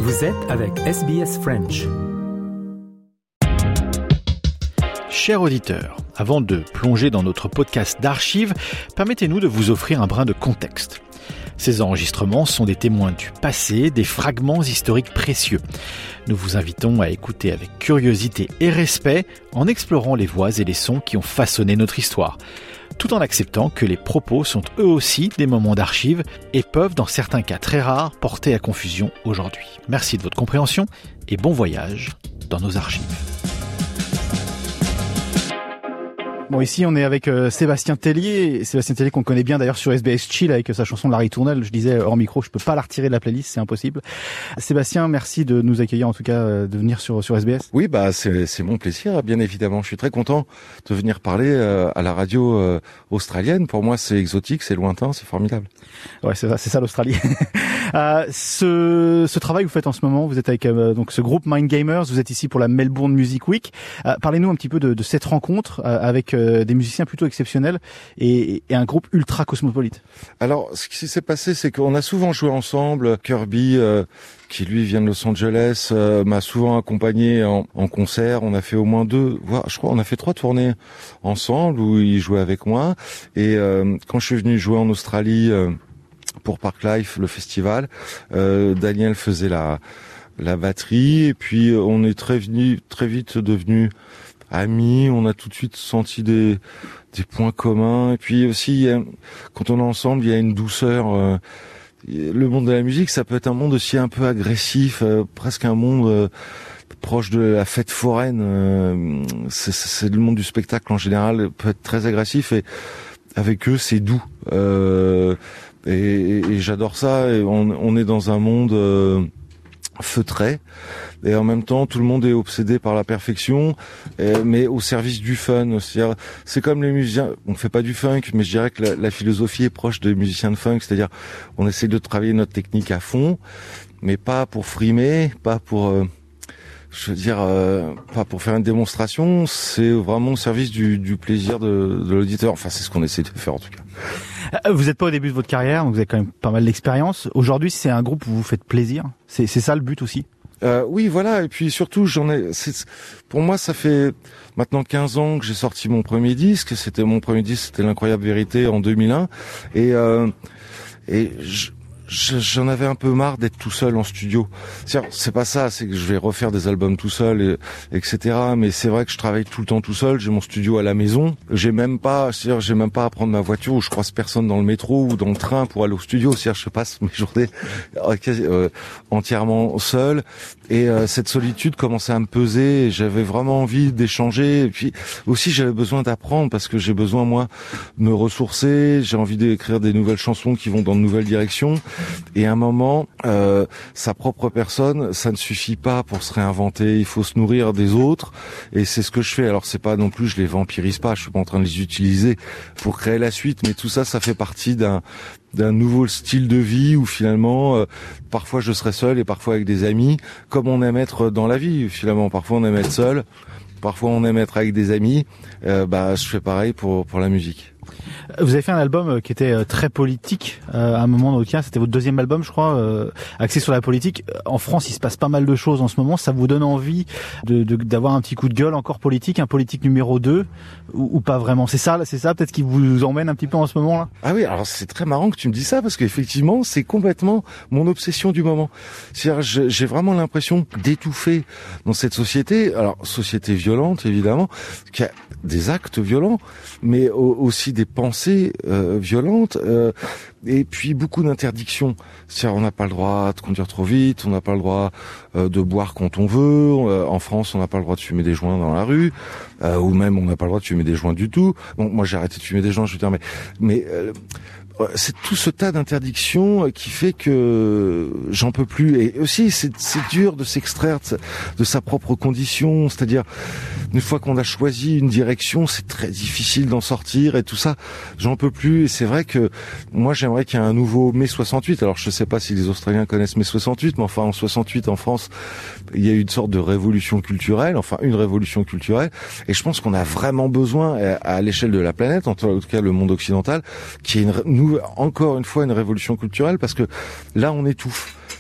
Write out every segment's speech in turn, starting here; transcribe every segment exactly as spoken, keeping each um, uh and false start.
Vous êtes avec S B S French. Chers auditeurs, avant de plonger dans notre podcast d'archives, permettez-nous de vous offrir un brin de contexte. Ces enregistrements sont des témoins du passé, des fragments historiques précieux. Nous vous invitons à écouter avec curiosité et respect en explorant les voix et les sons qui ont façonné notre histoire, tout en acceptant que les propos sont eux aussi des moments d'archives et peuvent, dans certains cas très rares, porter à confusion aujourd'hui. Merci de votre compréhension et bon voyage dans nos archives. Bon, ici, on est avec euh, Sébastien Tellier. Sébastien Tellier qu'on connaît bien d'ailleurs sur S B S Chill avec sa chanson Larry Tournelle. Je disais hors micro, je peux pas la retirer de la playlist, c'est impossible. Sébastien, merci de nous accueillir, en tout cas, euh, de venir sur sur S B S. Oui, bah c'est c'est mon plaisir, bien évidemment. Je suis très content de venir parler euh, à la radio euh, australienne. Pour moi, c'est exotique, c'est lointain, c'est formidable. Ouais, c'est ça, c'est ça l'Australie. euh, ce ce travail que vous faites en ce moment, vous êtes avec euh, donc ce groupe Mind Gamers. Vous êtes ici pour la Melbourne Music Week. Euh, parlez-nous un petit peu de, de cette rencontre euh, avec des musiciens plutôt exceptionnels et, et un groupe ultra cosmopolite. Alors, ce qui s'est passé, c'est qu'on a souvent joué ensemble. Kirby, euh, qui lui vient de Los Angeles, euh, m'a souvent accompagné en, en concert. On a fait au moins deux, voire je crois, on a fait trois tournées ensemble où il jouait avec moi. Et euh, quand je suis venu jouer en Australie euh, pour Parklife, le festival, euh, Daniel faisait la la batterie et puis on est très venu, très vite devenu amis, on a tout de suite senti des des points communs et puis aussi quand on est ensemble, il y a une douceur. Euh, le monde de la musique, ça peut être un monde aussi un peu agressif, euh, presque un monde euh, proche de la fête foraine. Euh, c'est, c'est le monde du spectacle en général, peut être très agressif et avec eux, c'est doux. Euh, et, et, et j'adore ça. Et on, on est dans un monde euh, feutré. Et en même temps, tout le monde est obsédé par la perfection, euh, mais au service du fun. C'est-à-dire, c'est comme les musiciens. On fait pas du funk, mais je dirais que la, la philosophie est proche des musiciens de funk. C'est-à-dire, on essaie de travailler notre technique à fond, mais pas pour frimer, pas pour, euh, je veux dire, euh, pas pour faire une démonstration. C'est vraiment au service du, du plaisir de, de l'auditeur. Enfin, c'est ce qu'on essaie de faire en tout cas. Vous n'êtes pas au début de votre carrière, donc vous avez quand même pas mal d'expérience. Aujourd'hui, c'est un groupe où vous vous faites plaisir. C'est, c'est ça le but aussi. Euh, oui, voilà. Et puis surtout, j'en ai. C'est, pour moi, ça fait maintenant quinze ans que j'ai sorti mon premier disque. C'était mon premier disque, c'était l'Incroyable Vérité en deux mille un. Et euh, et je, je, j'en avais un peu marre d'être tout seul en studio. C'est, c'est pas ça. C'est que je vais refaire des albums tout seul, et, etc. Mais c'est vrai que je travaille tout le temps tout seul. J'ai mon studio à la maison. J'ai même pas. C'est-à-dire, j'ai même pas à prendre ma voiture où je croise personne dans le métro ou dans le train pour aller au studio. C'est-à-dire, je passe mes journées euh, entièrement seul. Et euh, cette solitude commençait à me peser. Et j'avais vraiment envie d'échanger. Et puis aussi, j'avais besoin d'apprendre parce que j'ai besoin moi de me ressourcer. J'ai envie d'écrire des nouvelles chansons qui vont dans de nouvelles directions. Et à un moment, euh, sa propre personne, ça ne suffit pas pour se réinventer. Il faut se nourrir des autres. Et c'est ce que je fais. Alors c'est pas non plus, je les vampirise pas. Je suis pas en train de les utiliser pour créer la suite. Mais tout ça, ça fait partie d'un d'un nouveau style de vie où finalement, euh, parfois je serai seul et parfois avec des amis, comme on aime être dans la vie. Finalement, parfois on aime être seul, parfois on aime être avec des amis. Euh, bah, je fais pareil pour pour la musique. Vous avez fait un album qui était très politique euh, à un moment dans le cas, c'était votre deuxième album je crois, euh, axé sur la politique. En France il se passe pas mal de choses en ce moment, ça vous donne envie de, de, d'avoir un petit coup de gueule encore politique, un politique numéro deux ou, ou pas vraiment? C'est ça, c'est ça peut-être qui vous emmène un petit peu en ce moment là? Ah oui, alors c'est très marrant que tu me dis ça parce qu'effectivement c'est complètement mon obsession du moment. C'est-à-dire j'ai, j'ai vraiment l'impression d'étouffer dans cette société, alors société violente évidemment, qui a des actes violents, mais aussi des pensées euh, violentes euh, et puis beaucoup d'interdictions. C'est-à-dire on n'a pas le droit de conduire trop vite, on n'a pas le droit euh, de boire quand on veut. Euh, en France, on n'a pas le droit de fumer des joints dans la rue, euh, ou même on n'a pas le droit de fumer des joints du tout. Bon, moi j'ai arrêté de fumer des joints, je veux dire, mais mais euh, c'est tout ce tas d'interdictions qui fait que j'en peux plus. Et aussi, c'est, c'est dur de s'extraire de sa, de sa propre condition. C'est-à-dire, une fois qu'on a choisi une direction, c'est très difficile d'en sortir et tout ça. J'en peux plus. Et c'est vrai que moi, j'aimerais qu'il y ait un nouveau mai soixante-huit. Alors, je sais pas si les Australiens connaissent mai soixante-huit, mais enfin, en soixante-huit, en France, il y a eu une sorte de révolution culturelle, enfin, une révolution culturelle. Et je pense qu'on a vraiment besoin, à, à l'échelle de la planète, en tout cas le monde occidental, qu'il y ait une, nous, encore une fois une révolution culturelle, parce que là, on étouffe.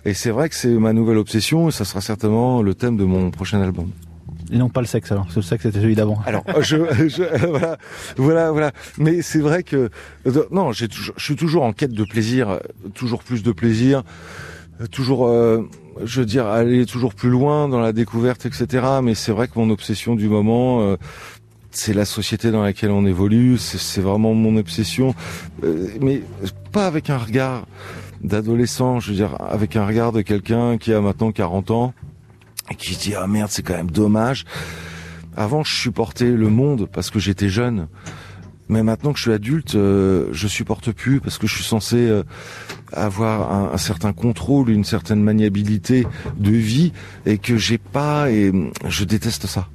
Et c'est vrai que c'est ma nouvelle obsession et ça sera certainement le thème de mon prochain album. Et non pas le sexe alors, parce que le sexe c'était celui d'avant. Alors je, je voilà, voilà, voilà. Mais c'est vrai que non, j'ai toujours, je suis toujours en quête de plaisir, toujours plus de plaisir, toujours, euh, je veux dire, aller toujours plus loin dans la découverte, et cetera. Mais c'est vrai que mon obsession du moment, euh, c'est la société dans laquelle on évolue. C'est, c'est vraiment mon obsession, euh, mais pas avec un regard d'adolescent. Je veux dire, avec un regard de quelqu'un qui a maintenant quarante ans. Et qui se dit ah merde, c'est quand même dommage. Avant je supportais le monde parce que j'étais jeune, mais maintenant que je suis adulte, euh, je supporte plus parce que je suis censé euh, avoir un, un certain contrôle, une certaine maniabilité de vie et que j'ai pas, et je déteste ça.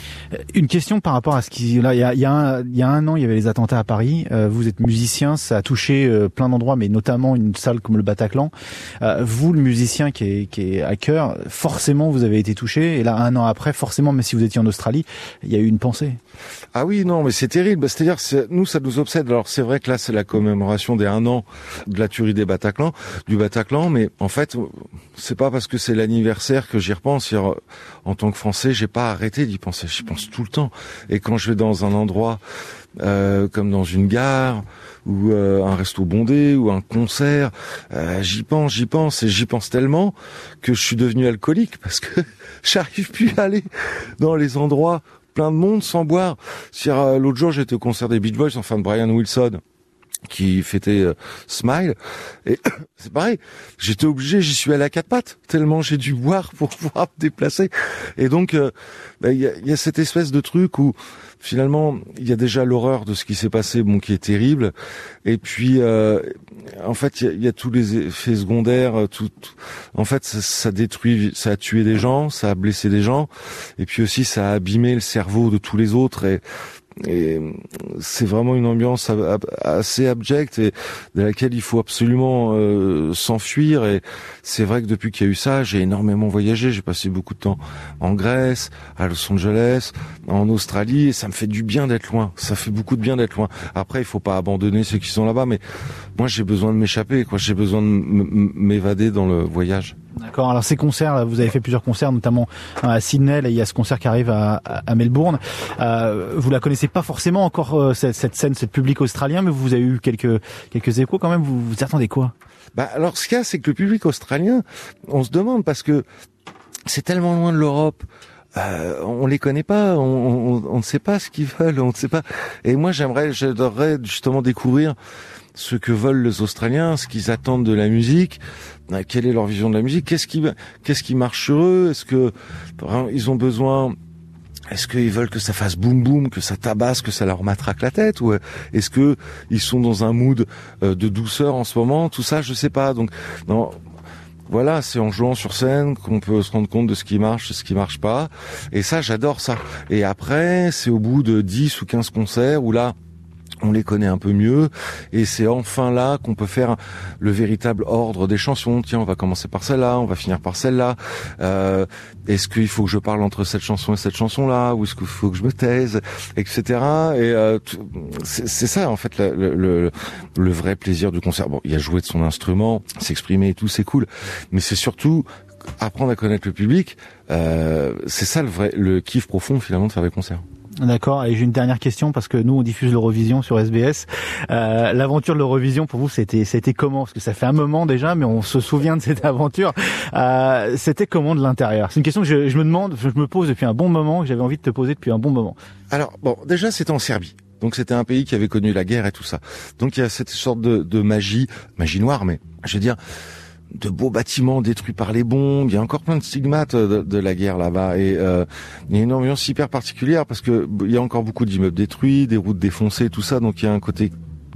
Une question par rapport à ce qui là il y a il y a un, il y a un an il y avait les attentats à Paris. Euh, vous êtes musicien, ça a touché euh, plein d'endroits, mais notamment une salle comme le Bataclan. Euh, vous, le musicien qui est qui est à cœur, forcément vous avez été touché. Et là un an après, forcément, même si vous étiez en Australie, il y a eu une pensée. Ah oui, non, mais c'est terrible. C'est-à-dire, c'est, nous, ça nous obsède. Alors c'est vrai que là, c'est la commémoration des un an de la tuerie des Bataclan, du Bataclan, mais en fait, c'est pas parce que c'est l'anniversaire que j'y repense. C'est-à-dire, en tant que Français, j'ai pas arrêté d'y penser. J'y pense tout le temps. Et quand je vais dans un endroit euh, comme dans une gare ou euh, un resto bondé ou un concert, euh, j'y pense, j'y pense et j'y pense tellement que je suis devenu alcoolique parce que j'arrive plus à aller dans les endroits plein de monde sans boire. C'est-à-dire, euh, l'autre jour, j'étais au concert des Beach Boys, enfin de Brian Wilson, qui fêtait euh, Smile, et c'est pareil, j'étais obligé, j'y suis allé à quatre pattes, tellement j'ai dû boire pour pouvoir me déplacer. Et donc, il euh, bah, y, a, y a cette espèce de truc où, finalement, il y a déjà l'horreur de ce qui s'est passé, bon, qui est terrible, et puis, euh, en fait, il y, y a tous les effets secondaires, tout, tout en fait, ça, ça détruit, ça a tué des gens, ça a blessé des gens, et puis aussi, ça a abîmé le cerveau de tous les autres, et Et c'est vraiment une ambiance assez abjecte et de laquelle il faut absolument euh, s'enfuir. Et c'est vrai que depuis qu'il y a eu ça, j'ai énormément voyagé. J'ai passé beaucoup de temps en Grèce, à Los Angeles, en Australie, et ça me fait du bien d'être loin. Ça fait beaucoup de bien d'être loin. Après, il faut pas abandonner ceux qui sont là-bas, mais moi, j'ai besoin de m'échapper, quoi. J'ai besoin de m'évader dans le voyage. D'accord. Alors ces concerts, vous avez fait plusieurs concerts, notamment à Sydney. Là, il y a ce concert qui arrive à, à Melbourne. Euh, vous la connaissez pas forcément encore euh, cette, cette scène, ce public australien, mais vous avez eu quelques quelques échos quand même. Vous vous attendez quoi? Bah alors, ce qu'il y a, c'est que le public australien, on se demande parce que c'est tellement loin de l'Europe. Euh, on les connaît pas, on, on, on ne sait pas ce qu'ils veulent, on ne sait pas. Et moi, j'aimerais, j'adorerais justement découvrir ce que veulent les Australiens, ce qu'ils attendent de la musique, quelle est leur vision de la musique, qu'est-ce qui, qu'est-ce qui marche sur eux, est-ce que ils ont besoin, est-ce qu'ils veulent que ça fasse boum boum, que ça tabasse, que ça leur matraque la tête, ou est-ce que ils sont dans un mood de douceur en ce moment, tout ça, je sais pas. Donc, non. Voilà, c'est en jouant sur scène qu'on peut se rendre compte de ce qui marche, de ce qui marche pas. Et ça, j'adore ça. Et après, c'est au bout de dix ou quinze concerts où là, on les connaît un peu mieux, et c'est enfin là qu'on peut faire le véritable ordre des chansons. Tiens, on va commencer par celle-là, on va finir par celle-là. Euh, est-ce qu'il faut que je parle entre cette chanson et cette chanson-là, ou est-ce qu'il faut que je me taise, et cetera. Et euh, c'est, c'est ça en fait le, le, le vrai plaisir du concert. Bon, il y a jouer de son instrument, s'exprimer et tout, c'est cool, mais c'est surtout apprendre à connaître le public. Euh, c'est ça le vrai, le kiff profond finalement de faire des concerts. D'accord. Et j'ai une dernière question parce que nous on diffuse l'Eurovision sur S B S. Euh, l'aventure de l'Eurovision pour vous, c'était c'était comment? Parce que ça fait un moment déjà, mais on se souvient de cette aventure. Euh, c'était comment de l'intérieur? C'est une question que je, je me demande, je me pose depuis un bon moment, que j'avais envie de te poser depuis un bon moment. Alors bon, déjà c'était en Serbie. Donc c'était un pays qui avait connu la guerre et tout ça. Donc il y a cette sorte de, de magie, magie noire, mais je veux dire, de beaux bâtiments détruits par les bombes. Il y a encore plein de stigmates de, de la guerre là-bas, et euh, il y a une ambiance hyper particulière parce que il y a encore beaucoup d'immeubles détruits, des routes défoncées, tout ça. Donc il y a un côté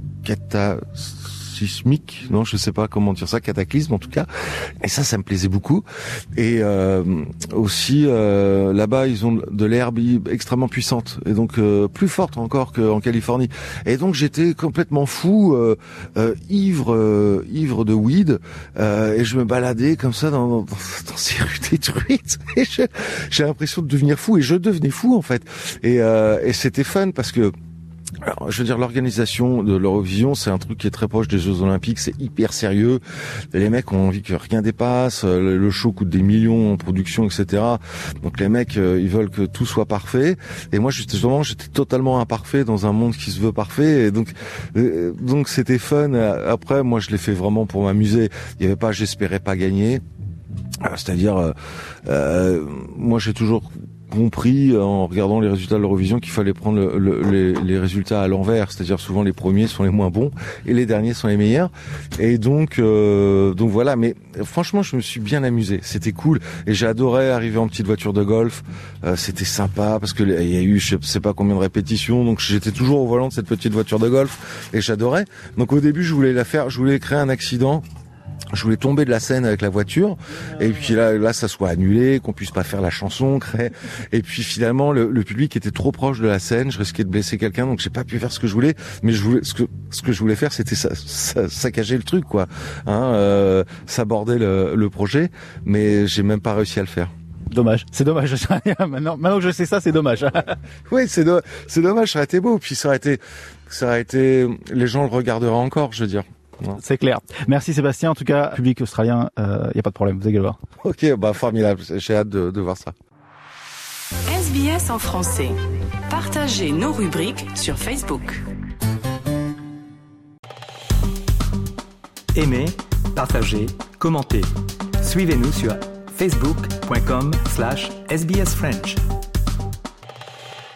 catasismique, non, je sais pas comment dire ça, cataclysme en tout cas. Et ça, ça me plaisait beaucoup. Et euh, aussi euh, là-bas, ils ont de l'herbe extrêmement puissante et donc euh, plus forte encore qu'en Californie. Et donc j'étais complètement fou, euh, euh, ivre, euh, ivre de weed, euh, et je me baladais comme ça dans, dans, dans ces rues détruites. Et je, j'ai l'impression de devenir fou, et je devenais fou en fait. Et, euh, et c'était fun parce que Alors, je veux dire, l'organisation de l'Eurovision, c'est un truc qui est très proche des Jeux Olympiques, c'est hyper sérieux. Les mecs ont envie que rien dépasse, le show coûte des millions en production, et cetera. Donc les mecs, ils veulent que tout soit parfait. Et moi, justement, j'étais totalement imparfait dans un monde qui se veut parfait. Et donc, donc c'était fun. Après, moi, je l'ai fait vraiment pour m'amuser. Il y avait pas, j'espérais pas gagner. C'est-à-dire, euh, moi, j'ai toujours compris en regardant les résultats de l'Eurovision qu'il fallait prendre le, le, les, les résultats à l'envers, c'est-à-dire souvent les premiers sont les moins bons et les derniers sont les meilleurs. Et donc, euh, donc voilà. Mais franchement, je me suis bien amusé. C'était cool et j'ai adoré arriver en petite voiture de golf. Euh, c'était sympa parce que il y a eu je sais pas combien de répétitions, donc j'étais toujours au volant de cette petite voiture de golf et j'adorais. Donc au début, je voulais la faire, je voulais créer un accident. Je voulais tomber de la scène avec la voiture et puis là, là, ça soit annulé, qu'on puisse pas faire la chanson. Et puis finalement, le, le public était trop proche de la scène, je risquais de blesser quelqu'un, donc j'ai pas pu faire ce que je voulais. Mais je voulais, ce que ce que je voulais faire, c'était ça, ça, saccager le truc, quoi. Hein, euh, saborder le, le projet, mais j'ai même pas réussi à le faire. Dommage, c'est dommage. maintenant, maintenant que je sais ça, c'est dommage. Oui, c'est do- c'est dommage. Ça aurait été beau, puis ça aurait été, ça aurait été, les gens le regarderaient encore, je veux dire. Non. C'est clair. Merci Sébastien. En tout cas, public australien, il euh, y a pas de problème. Vous allez le voir. Ok, bah formidable. J'ai hâte de, de voir ça. S B S en français. Partagez nos rubriques sur Facebook. Aimez, partagez, commentez. Suivez-nous sur facebook point com slash S B S French.